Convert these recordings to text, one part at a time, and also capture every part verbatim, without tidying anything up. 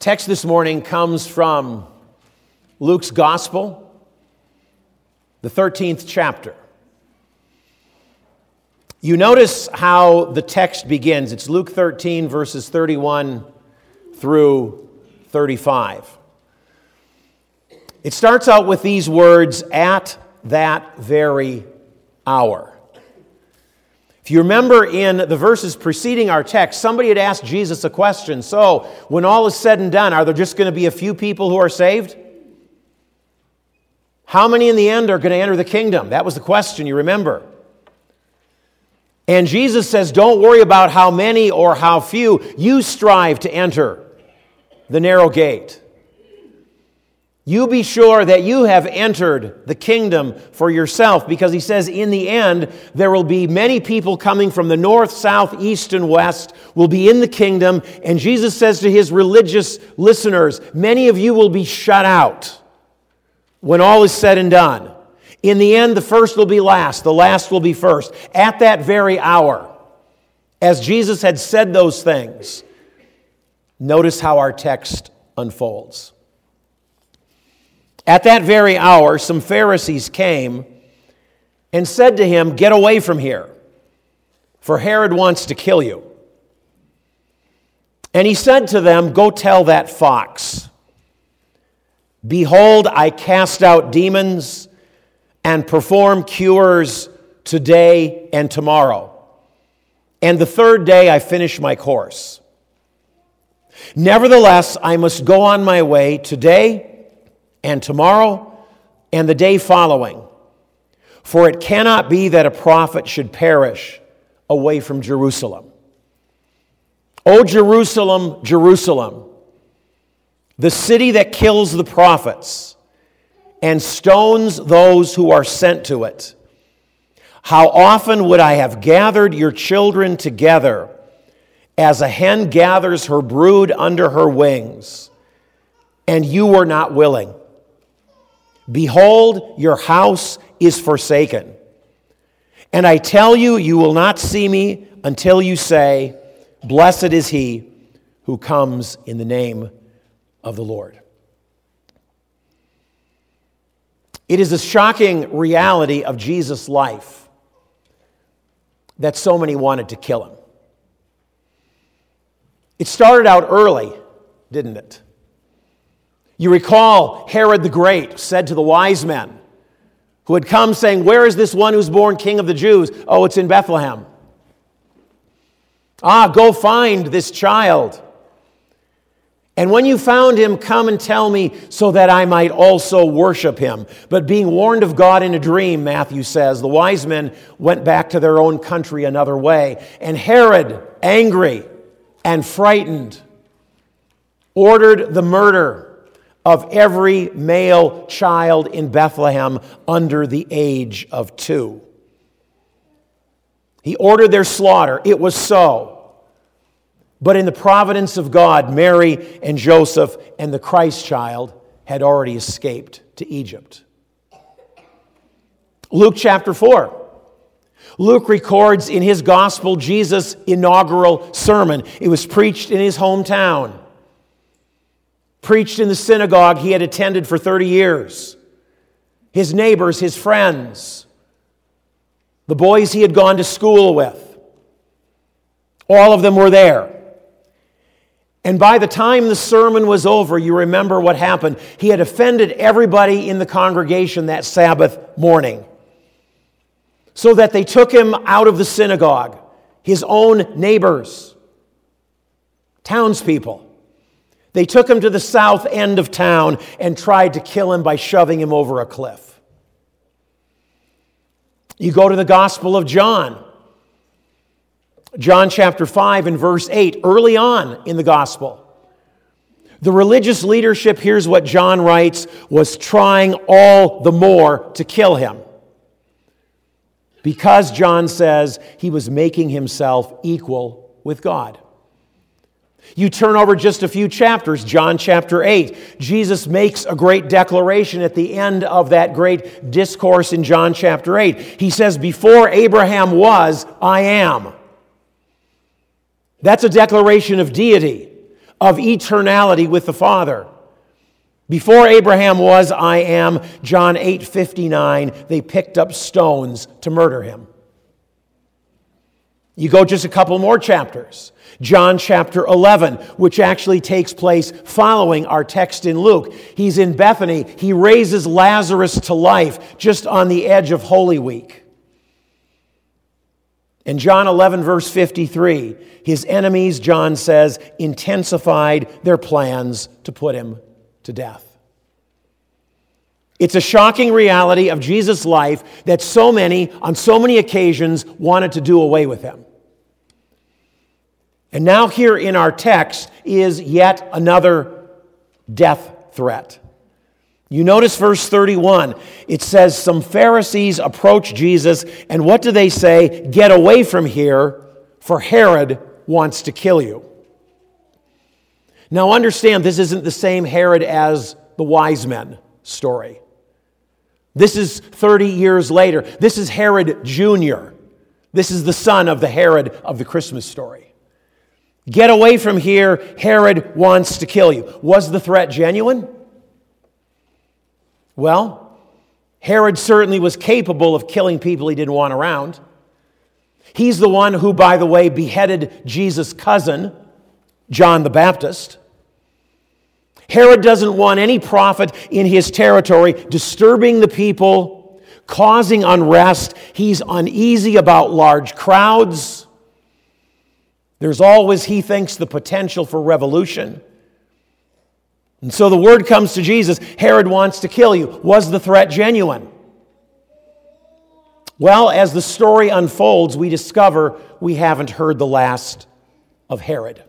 Text this morning comes from Luke's Gospel, the thirteenth chapter. You notice how the text begins. It's Luke thirteen, verses thirty-one through thirty-five. It starts out with these words, "At that very hour." If you remember in the verses preceding our text, somebody had asked Jesus a question. So, when all is said and done, are there just going to be a few people who are saved? How many in the end are going to enter the kingdom? That was the question, you remember. And Jesus says, don't worry about how many or how few. You strive to enter the narrow gate. You be sure that you have entered the kingdom for yourself, because he says in the end there will be many people coming from the north, south, east, and west will be in the kingdom. And Jesus says to his religious listeners, many of you will be shut out when all is said and done. In the end, the first will be last, the last will be first. At that very hour, as Jesus had said those things, notice how our text unfolds. At that very hour, some Pharisees came and said to him, "Get away from here, for Herod wants to kill you." And he said to them, "Go tell that fox, behold, I cast out demons and perform cures today and tomorrow. And the third day I finish my course. Nevertheless, I must go on my way today and tomorrow and the day following. For it cannot be that a prophet should perish away from Jerusalem. O Jerusalem, Jerusalem, the city that kills the prophets and stones those who are sent to it. How often would I have gathered your children together as a hen gathers her brood under her wings, and you were not willing. Behold, your house is forsaken. And I tell you, you will not see me until you say, blessed is he who comes in the name of the Lord." It is a shocking reality of Jesus' life that so many wanted to kill him. It started out early, didn't it? You recall Herod the Great said to the wise men who had come saying, "Where is this one who's born King of the Jews?" "Oh, it's in Bethlehem." "Ah, go find this child. And when you found him, come and tell me so that I might also worship him." But being warned of God in a dream, Matthew says, the wise men went back to their own country another way. And Herod, angry and frightened, ordered the murder of every male child in Bethlehem under the age of two. He ordered their slaughter. It was so. But in the providence of God, Mary and Joseph and the Christ child had already escaped to Egypt. Luke chapter four. Luke records in his gospel Jesus' inaugural sermon. It was preached in his hometown. Preached in the synagogue he had attended for thirty years. His neighbors, his friends, the boys he had gone to school with, all of them were there. And by the time the sermon was over, you remember what happened. He had offended everybody in the congregation that Sabbath morning, so that they took him out of the synagogue, his own neighbors, townspeople. They took him to the south end of town and tried to kill him by shoving him over a cliff. You go to the Gospel of John. John chapter five and verse eight, early on in the Gospel. The religious leadership, here's what John writes, was trying all the more to kill him. Because, John says, he was making himself equal with God. You turn over just a few chapters, John chapter eight. Jesus makes a great declaration at the end of that great discourse in John chapter eight. He says, "Before Abraham was, I am." That's a declaration of deity, of eternality with the Father. Before Abraham was, I am, John eight fifty-nine, they picked up stones to murder him. You go just a couple more chapters. John chapter eleven, which actually takes place following our text in Luke. He's in Bethany. He raises Lazarus to life just on the edge of Holy Week. In John eleven, verse fifty-three, his enemies, John says, intensified their plans to put him to death. It's a shocking reality of Jesus' life that so many, on so many occasions, wanted to do away with him. And now here in our text is yet another death threat. You notice verse thirty-one. It says, some Pharisees approach Jesus, and what do they say? Get away from here, for Herod wants to kill you. Now understand, this isn't the same Herod as the wise men story. This is thirty years later. This is Herod Junior This is the son of the Herod of the Christmas story. Get away from here, Herod wants to kill you. Was the threat genuine? Well, Herod certainly was capable of killing people he didn't want around. He's the one who, by the way, beheaded Jesus' cousin, John the Baptist. Herod doesn't want any prophet in his territory disturbing the people, causing unrest. He's uneasy about large crowds. There's always, he thinks, the potential for revolution. And so the word comes to Jesus, Herod wants to kill you. Was the threat genuine? Well, as the story unfolds, we discover we haven't heard the last of Herod.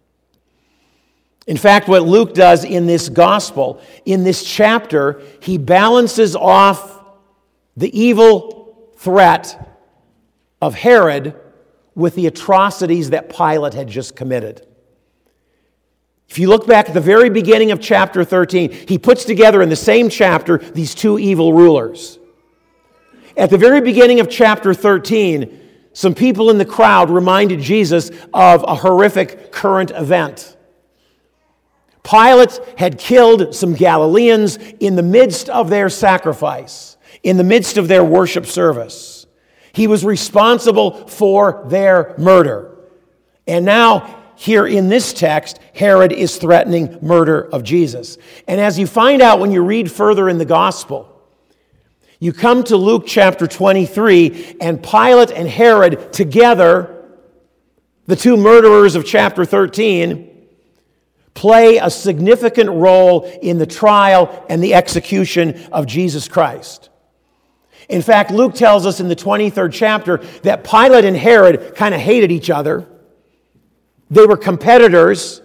In fact, what Luke does in this gospel, in this chapter, he balances off the evil threat of Herod with the atrocities that Pilate had just committed. If you look back at the very beginning of chapter thirteen, he puts together in the same chapter these two evil rulers. At the very beginning of chapter thirteen, some people in the crowd reminded Jesus of a horrific current event. Pilate had killed some Galileans in the midst of their sacrifice, in the midst of their worship service. He was responsible for their murder. And now, here in this text, Herod is threatening murder of Jesus. And as you find out when you read further in the gospel, you come to Luke chapter twenty-three, and Pilate and Herod together, the two murderers of chapter thirteen, play a significant role in the trial and the execution of Jesus Christ. In fact, Luke tells us in the twenty-third chapter that Pilate and Herod kind of hated each other. They were competitors.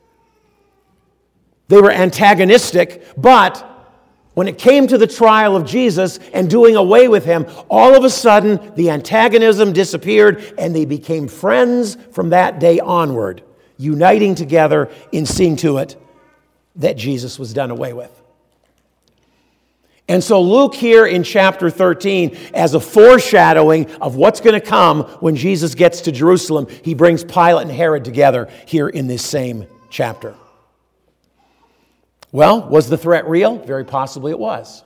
They were antagonistic. But when it came to the trial of Jesus and doing away with him, all of a sudden the antagonism disappeared and they became friends from that day onward, uniting together in seeing to it that Jesus was done away with. And so Luke here in chapter thirteen, as a foreshadowing of what's going to come when Jesus gets to Jerusalem, he brings Pilate and Herod together here in this same chapter. Well, was the threat real? Very possibly it was.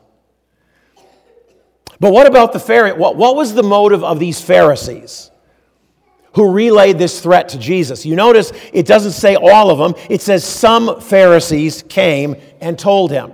But what about the Pharisees? What, what was the motive of these Pharisees who relayed this threat to Jesus? You notice it doesn't say all of them. It says some Pharisees came and told him.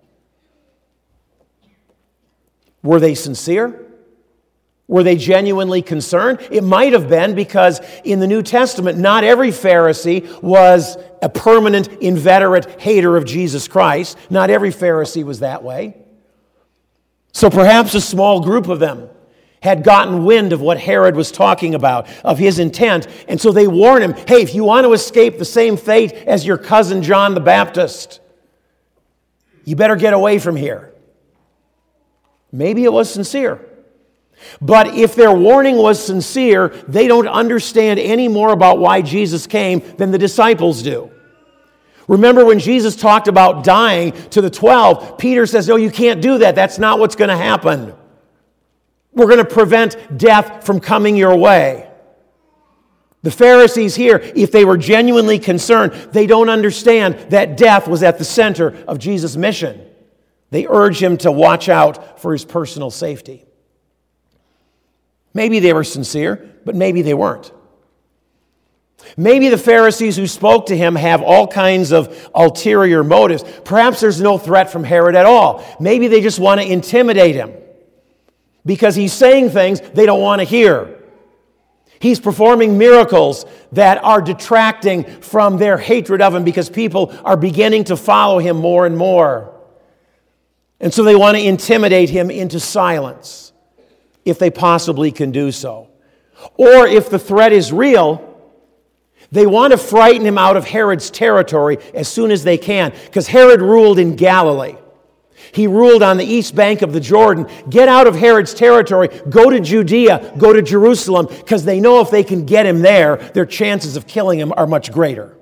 Were they sincere? Were they genuinely concerned? It might have been, because in the New Testament, not every Pharisee was a permanent, inveterate hater of Jesus Christ. Not every Pharisee was that way. So perhaps a small group of them had gotten wind of what Herod was talking about, of his intent, and so they warn him, hey, if you want to escape the same fate as your cousin John the Baptist, you better get away from here. Maybe it was sincere. But if their warning was sincere, they don't understand any more about why Jesus came than the disciples do. Remember when Jesus talked about dying to the twelve, Peter says, no, you can't do that. That's not what's going to happen. We're going to prevent death from coming your way. The Pharisees here, if they were genuinely concerned, they don't understand that death was at the center of Jesus' mission. They urge him to watch out for his personal safety. Maybe they were sincere, but maybe they weren't. Maybe the Pharisees who spoke to him have all kinds of ulterior motives. Perhaps there's no threat from Herod at all. Maybe they just want to intimidate him because he's saying things they don't want to hear. He's performing miracles that are detracting from their hatred of him because people are beginning to follow him more and more. And so they want to intimidate him into silence, if they possibly can do so. Or if the threat is real, they want to frighten him out of Herod's territory as soon as they can, because Herod ruled in Galilee. He ruled on the east bank of the Jordan. Get out of Herod's territory, go to Judea, go to Jerusalem, because they know if they can get him there, their chances of killing him are much greater.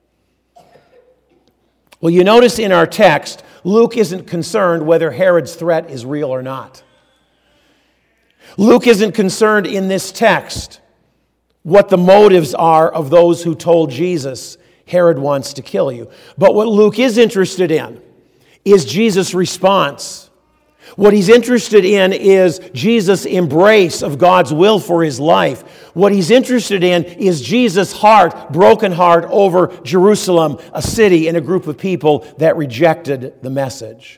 Well, you notice in our text, Luke isn't concerned whether Herod's threat is real or not. Luke isn't concerned in this text what the motives are of those who told Jesus, Herod wants to kill you. But what Luke is interested in is Jesus' response. What he's interested in is Jesus' embrace of God's will for his life. What he's interested in is Jesus' heart, broken heart over Jerusalem, a city and a group of people that rejected the message.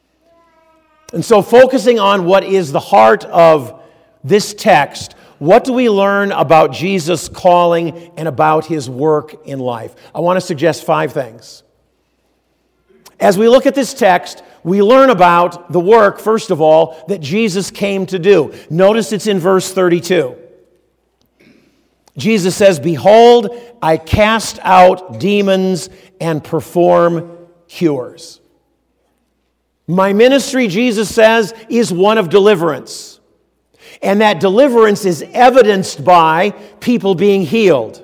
And so focusing on what is the heart of this text, what do we learn about Jesus' calling and about his work in life? I want to suggest five things. As we look at this text, we learn about the work, first of all, that Jesus came to do. Notice it's in verse thirty-two. Jesus says, "Behold, I cast out demons and perform cures." My ministry, Jesus says, is one of deliverance. And that deliverance is evidenced by people being healed.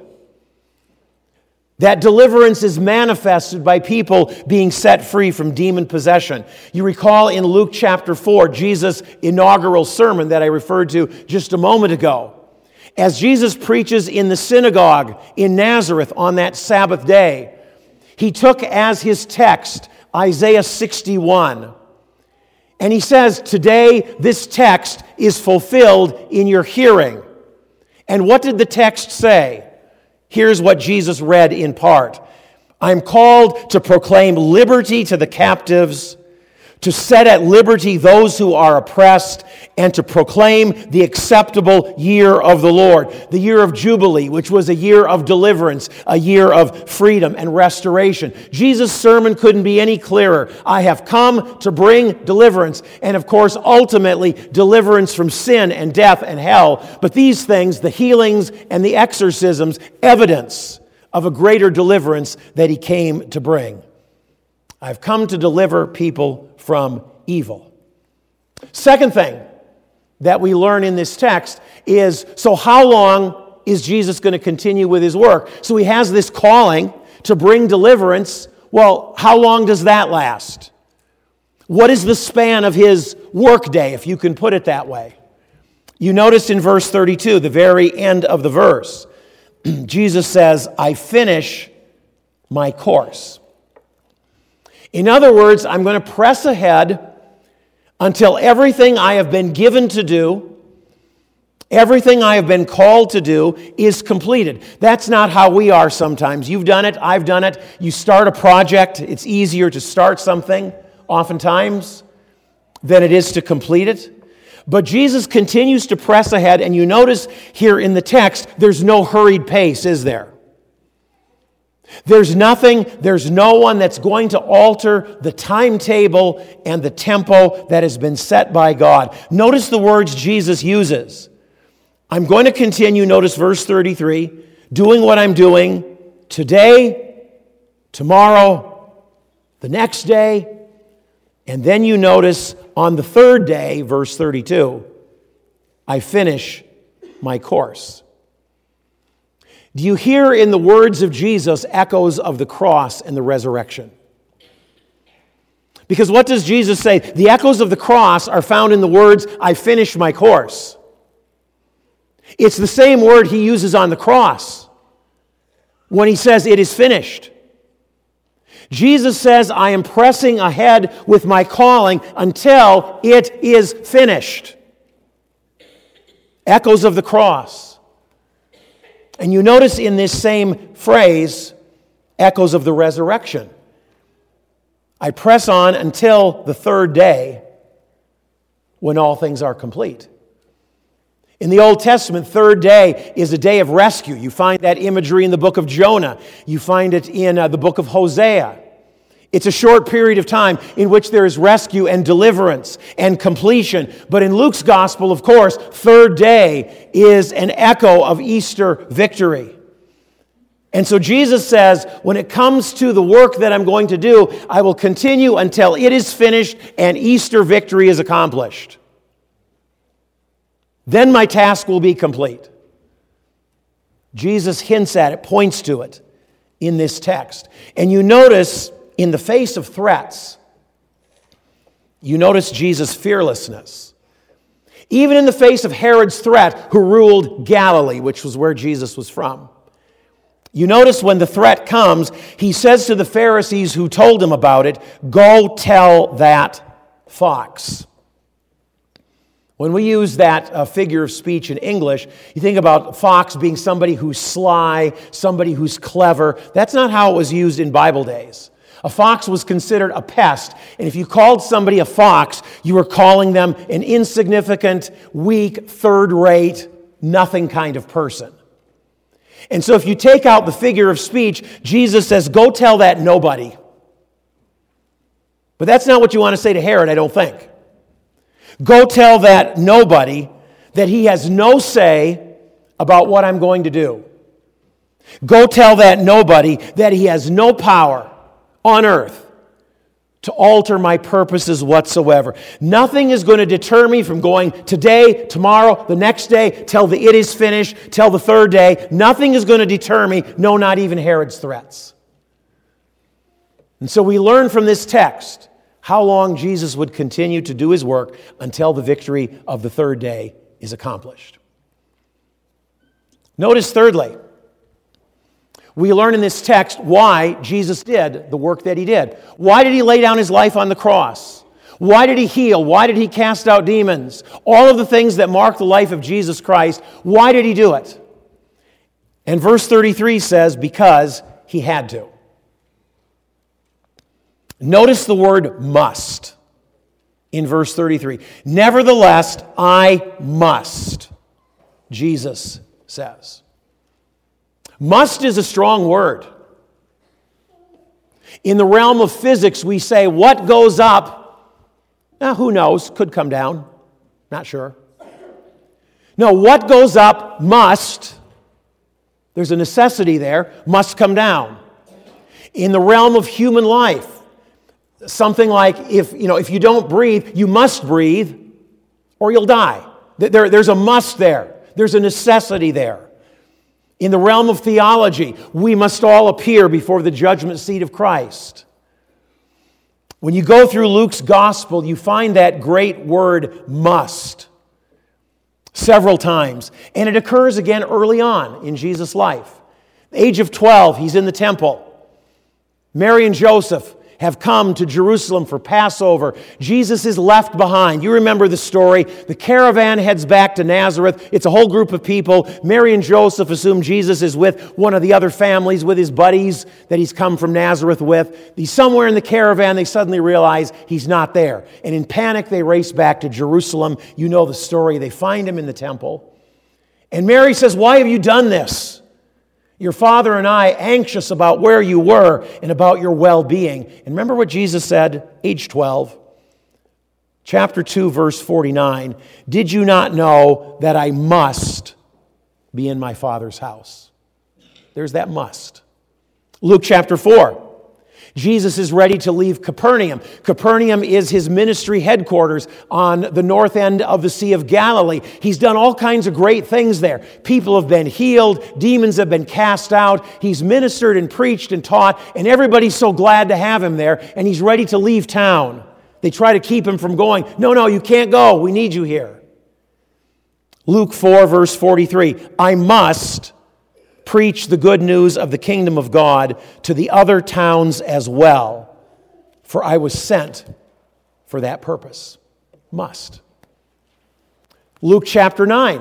That deliverance is manifested by people being set free from demon possession. You recall in Luke chapter four, Jesus' inaugural sermon that I referred to just a moment ago. As Jesus preaches in the synagogue in Nazareth on that Sabbath day, he took as his text Isaiah sixty-one. And he says, today this text is fulfilled in your hearing. And what did the text say? Here's what Jesus read in part. I'm called to proclaim liberty to the captives, to set at liberty those who are oppressed, and to proclaim the acceptable year of the Lord, the year of Jubilee, which was a year of deliverance, a year of freedom and restoration. Jesus' sermon couldn't be any clearer. I have come to bring deliverance, and of course, ultimately, deliverance from sin and death and hell. But these things, the healings and the exorcisms, evidence of a greater deliverance that he came to bring. I've come to deliver people from evil. Second thing that we learn in this text is, so how long is Jesus going to continue with his work? So he has this calling to bring deliverance. Well, how long does that last? What is the span of his work day, if you can put it that way? You notice in verse thirty-two, the very end of the verse, Jesus says, I finish my course. In other words, I'm going to press ahead until everything I have been given to do, everything I have been called to do is completed. That's not how we are sometimes. You've done it, I've done it. You start a project, it's easier to start something oftentimes than it is to complete it. But Jesus continues to press ahead, and you notice here in the text, there's no hurried pace, is there? There's nothing, there's no one that's going to alter the timetable and the tempo that has been set by God. Notice the words Jesus uses. I'm going to continue, notice verse thirty-three, doing what I'm doing today, tomorrow, the next day, and then you notice on the third day, verse thirty-two, I finish my course. Do you hear in the words of Jesus echoes of the cross and the resurrection? Because what does Jesus say? The echoes of the cross are found in the words, I finish my course. It's the same word he uses on the cross. when he says it is finished. Jesus says, I am pressing ahead with my calling until it is finished. Echoes of the cross. And you notice in this same phrase, echoes of the resurrection. I press on until the third day when all things are complete. In the Old Testament, third day is a day of rescue. You find that imagery in the book of Jonah. You find it in uh, the book of Hosea. It's a short period of time in which there is rescue and deliverance and completion. But in Luke's gospel, of course, third day is an echo of Easter victory. And so Jesus says, when it comes to the work that I'm going to do, I will continue until it is finished and Easter victory is accomplished. Then my task will be complete. Jesus hints at it, points to it in this text. And you notice, in the face of threats, you notice Jesus' fearlessness. Even in the face of Herod's threat, who ruled Galilee, which was where Jesus was from. You notice when the threat comes, he says to the Pharisees who told him about it, go tell that fox. When we use that uh, figure of speech in English, you think about fox being somebody who's sly, somebody who's clever. That's not how it was used in Bible days. A fox was considered a pest, and if you called somebody a fox, you were calling them an insignificant, weak, third-rate, nothing kind of person. And so if you take out the figure of speech, Jesus says, go tell that nobody. But that's not what you want to say to Herod, I don't think. Go tell that nobody that he has no say about what I'm going to do. Go tell that nobody that he has no power on earth to alter my purposes whatsoever. Nothing is going to deter me from going today, tomorrow, the next day, till the it is finished, till the third day. Nothing is going to deter me, no, not even Herod's threats. And so we learn from this text how long Jesus would continue to do his work until the victory of the third day is accomplished. Notice thirdly, we learn in this text why Jesus did the work that he did. Why did he lay down his life on the cross? Why did he heal? Why did he cast out demons? All of the things that mark the life of Jesus Christ, why did he do it? And verse thirty-three says, because he had to. Notice the word must in verse thirty-three. Nevertheless, I must, Jesus says. Must is a strong word. In the realm of physics, we say what goes up, eh, who knows, could come down, not sure. No, what goes up must, there's a necessity there, must come down. In the realm of human life, something like if, you know, if you don't breathe, you must breathe or you'll die. There, there's a must there. There's a necessity there. In the realm of theology, we must all appear before the judgment seat of Christ. When you go through Luke's gospel, you find that great word must several times. And it occurs again early on in Jesus' life. At the age of twelve, he's in the temple. Mary and Joseph have come to Jerusalem for Passover. Jesus is left behind. You remember the story. The caravan heads back to Nazareth. It's a whole group of people. Mary and Joseph assume Jesus is with one of the other families, with his buddies that he's come from Nazareth with. He's somewhere in the caravan. They suddenly realize he's not there. And in panic, they race back to Jerusalem. You know the story. They find him in the temple. And Mary says, "Why have you done this? Your father and I anxious about where you were and about your well-being." And remember what Jesus said, age twelve, chapter two, verse forty-nine. "Did you not know that I must be in my Father's house?" There's that must. Luke chapter four. Jesus is ready to leave Capernaum. Capernaum is his ministry headquarters on the north end of the Sea of Galilee. He's done all kinds of great things there. People have been healed. Demons have been cast out. He's ministered and preached and taught, and everybody's so glad to have him there, and he's ready to leave town. They try to keep him from going. No, no, you can't go. We need you here. Luke four, verse forty-three. "I must preach the good news of the kingdom of God to the other towns as well, for I was sent for that purpose. Must. Luke chapter nine.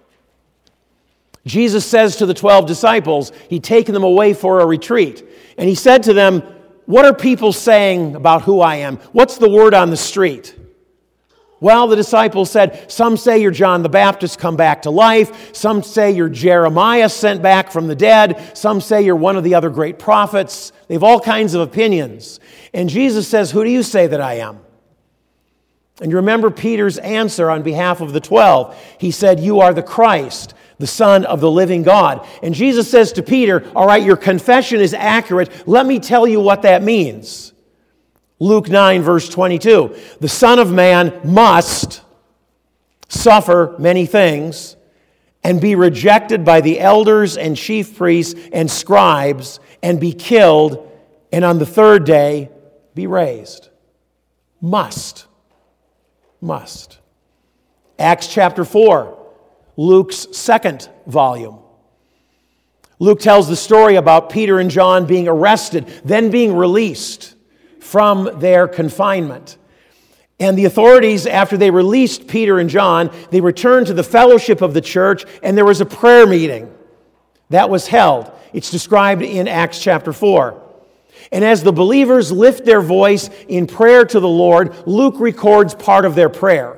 Jesus says to the twelve disciples, he'd taken them away for a retreat, and he said to them, what are people saying about who I am? What's the word on the street? Well, the disciples said, some say you're John the Baptist come back to life. Some say you're Jeremiah sent back from the dead. Some say you're one of the other great prophets. They have all kinds of opinions. And Jesus says, who do you say that I am? And you remember Peter's answer on behalf of the twelve. He said, you are the Christ, the Son of the living God. And Jesus says to Peter, all right, your confession is accurate. Let me tell you what that means. Luke nine, verse twenty-two. The Son of Man must suffer many things and be rejected by the elders and chief priests and scribes and be killed, and on the third day be raised. Must. Must. Acts chapter four, Luke's second volume. Luke tells the story about Peter and John being arrested, then being released from their confinement. And the authorities, after they released Peter and John, they returned to the fellowship of the church, and there was a prayer meeting that was held. It's described in Acts chapter four. And as the believers lift their voice in prayer to the Lord, Luke records part of their prayer.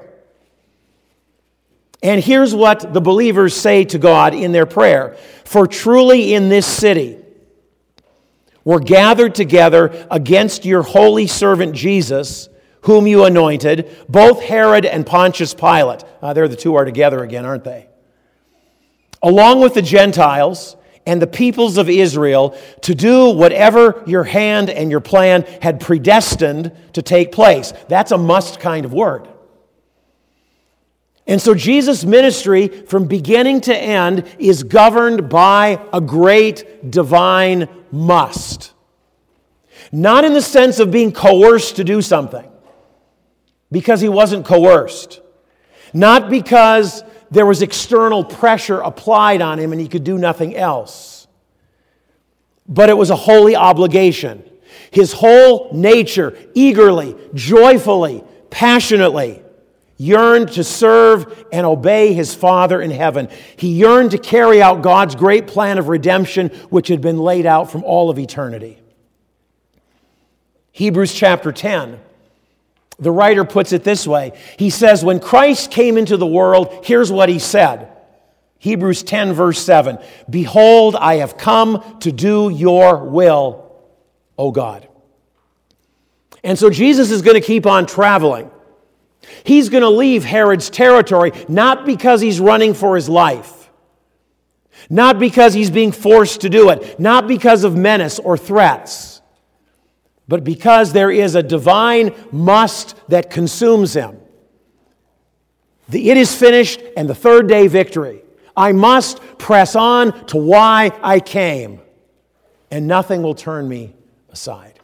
And here's what the believers say to God in their prayer. For truly in this city were gathered together against your holy servant Jesus, whom you anointed, both Herod and Pontius Pilate. Uh, there the two are together again, aren't they? Along with the Gentiles and the peoples of Israel, to do whatever your hand and your plan had predestined to take place. That's a must kind of word. And so Jesus' ministry from beginning to end is governed by a great divine must. Not in the sense of being coerced to do something, because he wasn't coerced. Not because there was external pressure applied on him and he could do nothing else. But it was a holy obligation. His whole nature, eagerly, joyfully, passionately, yearned to serve and obey his Father in heaven. He yearned to carry out God's great plan of redemption, which had been laid out from all of eternity. Hebrews chapter ten, the writer puts it this way. He says, when Christ came into the world, here's what he said. Hebrews ten, verse seven. Behold, I have come to do your will, O God. And so Jesus is going to keep on traveling. He's going to leave Herod's territory, not because he's running for his life, not because he's being forced to do it, not because of menace or threats, but because there is a divine must that consumes him. The it is finished and the third day victory. I must press on to why I came, and nothing will turn me aside.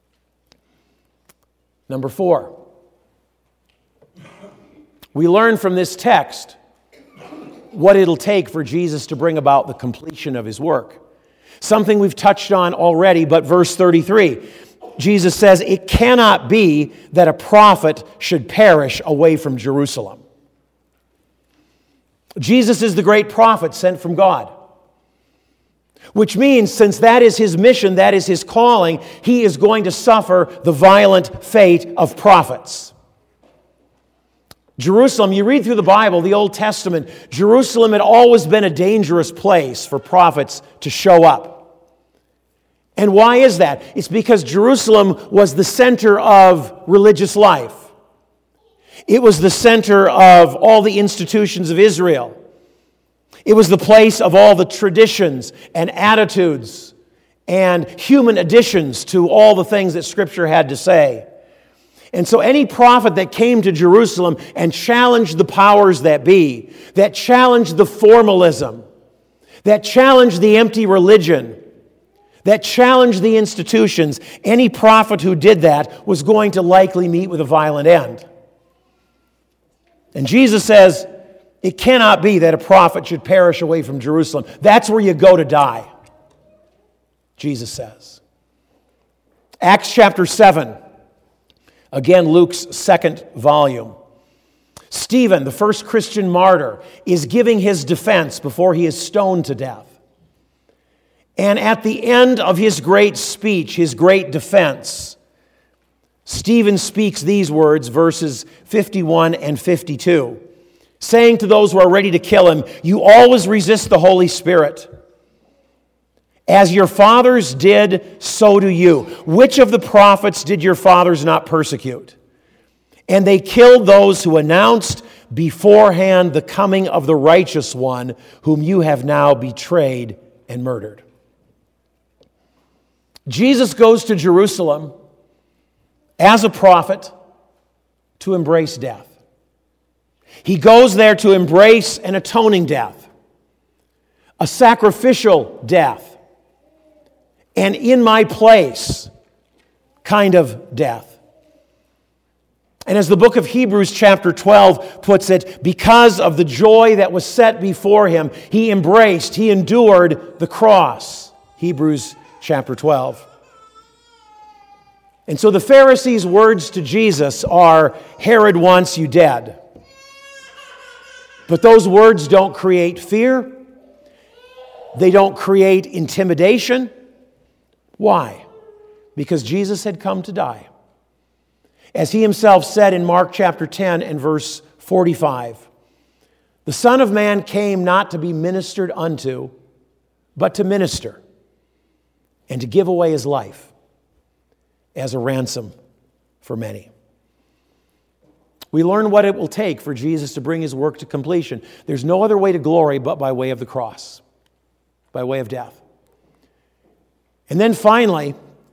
Number four. We learn from this text what it'll take for Jesus to bring about the completion of his work. Something we've touched on already, but verse thirty-three, Jesus says, it cannot be that a prophet should perish away from Jerusalem. Jesus is the great prophet sent from God. Which means, since that is his mission, that is his calling, he is going to suffer the violent fate of prophets. Jerusalem, you read through the Bible, the Old Testament, Jerusalem had always been a dangerous place for prophets to show up. And why is that? It's because Jerusalem was the center of religious life. It was the center of all the institutions of Israel. It was the place of all the traditions and attitudes and human additions to all the things that Scripture had to say. And so any prophet that came to Jerusalem and challenged the powers that be, that challenged the formalism, that challenged the empty religion, that challenged the institutions, any prophet who did that was going to likely meet with a violent end. And Jesus says, It cannot be that a prophet should perish away from Jerusalem. That's where you go to die, Jesus says. Acts chapter seven, again Luke's second volume. Stephen, the first Christian martyr, is giving his defense before he is stoned to death. And at the end of his great speech, his great defense, Stephen speaks these words, verses fifty-one and fifty-two, saying to those who are ready to kill him, "You always resist the Holy Spirit. As your fathers did, so do you. Which of the prophets did your fathers not persecute? And they killed those who announced beforehand the coming of the righteous one, whom you have now betrayed and murdered." Jesus goes to Jerusalem as a prophet to embrace death. He goes there to embrace an atoning death, a sacrificial death, an in my place kind of death. And as the book of Hebrews chapter twelve puts it, because of the joy that was set before him, he embraced, he endured the cross. Hebrews chapter twelve. And so the Pharisees' words to Jesus are, "Herod wants you dead." But those words don't create fear. They don't create intimidation. Why? Because Jesus had come to die. As he himself said in Mark chapter ten and verse forty-five, "The Son of Man came not to be ministered unto, but to minister, and to give away his life as a ransom for many." We learn what it will take for Jesus to bring his work to completion. There's no other way to glory but by way of the cross, by way of death. And then finally,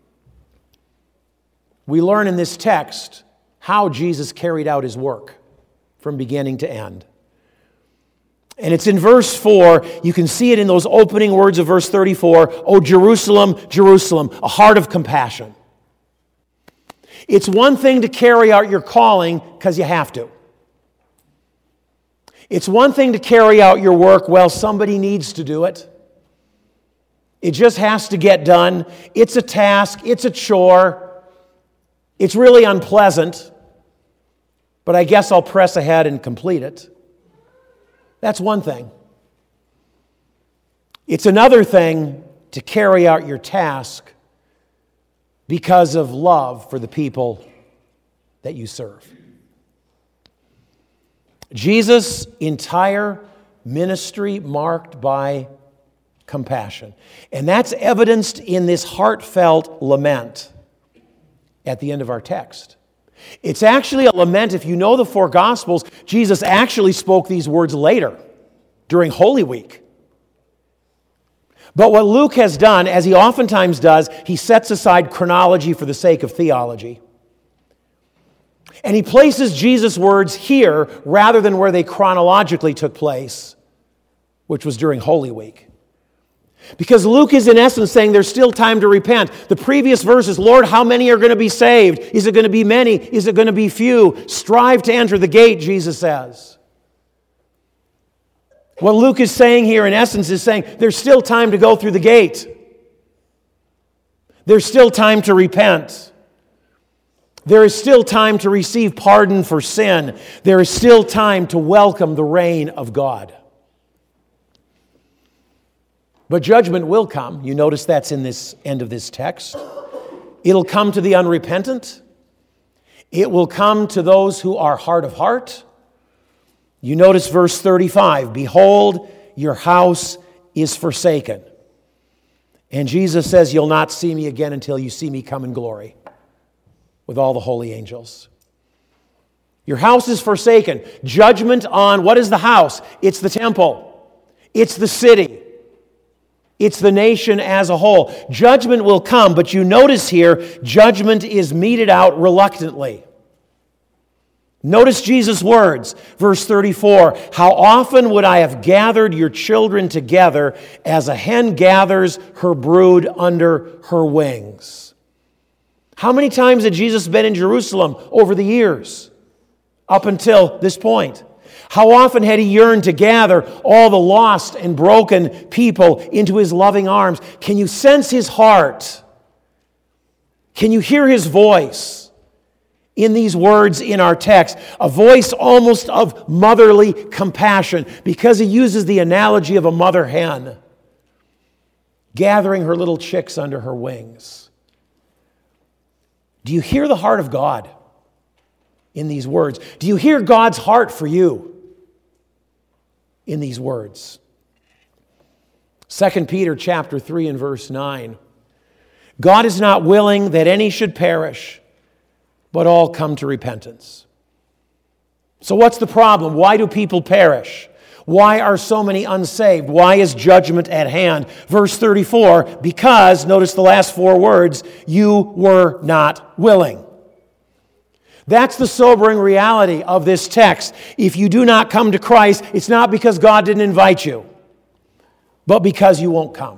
we learn in this text how Jesus carried out his work from beginning to end. And it's in verse four. You can see it in those opening words of verse thirty-four. "O Jerusalem, Jerusalem, a heart of compassion." It's one thing to carry out your calling because you have to. It's one thing to carry out your work, well, somebody needs to do it. It just has to get done. It's a task. It's a chore. It's really unpleasant, but I guess I'll press ahead and complete it. That's one thing. It's another thing to carry out your task because of love for the people that you serve. Jesus' entire ministry marked by compassion. And that's evidenced in this heartfelt lament at the end of our text. It's actually a lament. If you know the four Gospels, Jesus actually spoke these words later during Holy Week. But what Luke has done, as he oftentimes does, he sets aside chronology for the sake of theology. And he places Jesus' words here rather than where they chronologically took place, which was during Holy Week. Because Luke is in essence saying there's still time to repent. The previous verses, "Lord, how many are going to be saved? Is it going to be many? Is it going to be few? Strive to enter the gate," Jesus says. What Luke is saying here, in essence, is saying there's still time to go through the gate. There's still time to repent. There is still time to receive pardon for sin. There is still time to welcome the reign of God. But judgment will come. You notice that's in this end of this text. It'll come to the unrepentant. It will come to those who are hard of heart. You notice verse thirty-five, "Behold, your house is forsaken." And Jesus says, "You'll not see me again until you see me come in glory with all the holy angels." Your house is forsaken. Judgment on, what is the house? It's the temple. It's the city. It's the nation as a whole. Judgment will come, but you notice here, judgment is meted out reluctantly. Notice Jesus' words, verse thirty-four, "How often would I have gathered your children together as a hen gathers her brood under her wings." How many times had Jesus been in Jerusalem over the years up until this point? How often had he yearned to gather all the lost and broken people into his loving arms? Can you sense his heart? Can you hear his voice in these words in our text? A voice almost of motherly compassion, because he uses the analogy of a mother hen gathering her little chicks under her wings. Do you hear the heart of God in these words? Do you hear God's heart for you in these words? Second Peter chapter three and verse nine. God is not willing that any should perish, but all come to repentance. So what's the problem? Why do people perish? Why are so many unsaved? Why is judgment at hand? Verse thirty-four, because, notice the last four words, you were not willing. That's the sobering reality of this text. If you do not come to Christ, it's not because God didn't invite you, but because you won't come.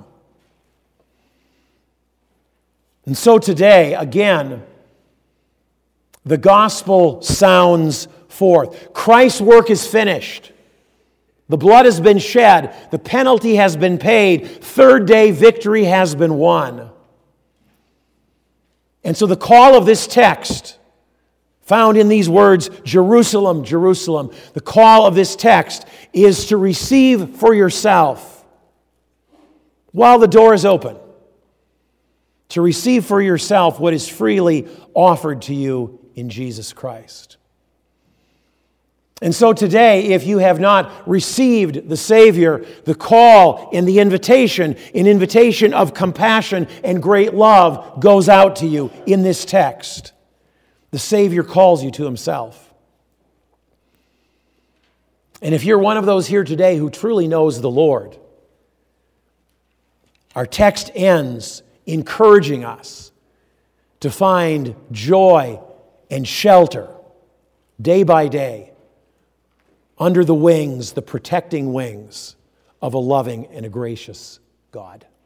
And so today, again, the gospel sounds forth. Christ's work is finished. The blood has been shed. The penalty has been paid. Third day victory has been won. And so the call of this text, found in these words, Jerusalem, Jerusalem, the call of this text is to receive for yourself, while the door is open, to receive for yourself what is freely offered to you in Jesus Christ. And so today, if you have not received the Savior, the call and the invitation, an invitation of compassion and great love goes out to you in this text. The Savior calls you to himself. And if you're one of those here today who truly knows the Lord, our text ends encouraging us to find joy and shelter day by day under the wings, the protecting wings of a loving and a gracious God.